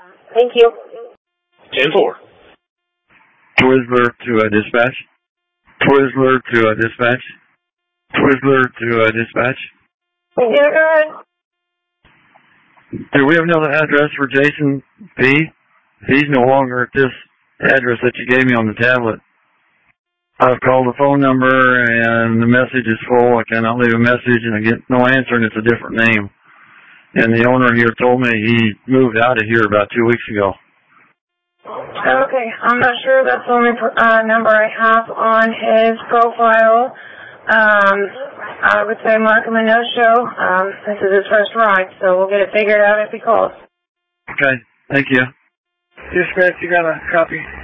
Thank you. 10-4. Twizzler to dispatch. Twizzler to dispatch. Twizzler to dispatch. Yeah, go ahead. Do we have another address for Jason P? He's no longer at this address that you gave me on the tablet. I've called the phone number and the message is full. I cannot leave a message and I get no answer and it's a different name. And the owner here told me he moved out of here about 2 weeks ago. Okay, I'm not sure that's the only number I have on his profile. I would say mark him a no-show. This is his first ride, so we'll get it figured out if he calls. Okay, thank you. Dispatch, you got a copy?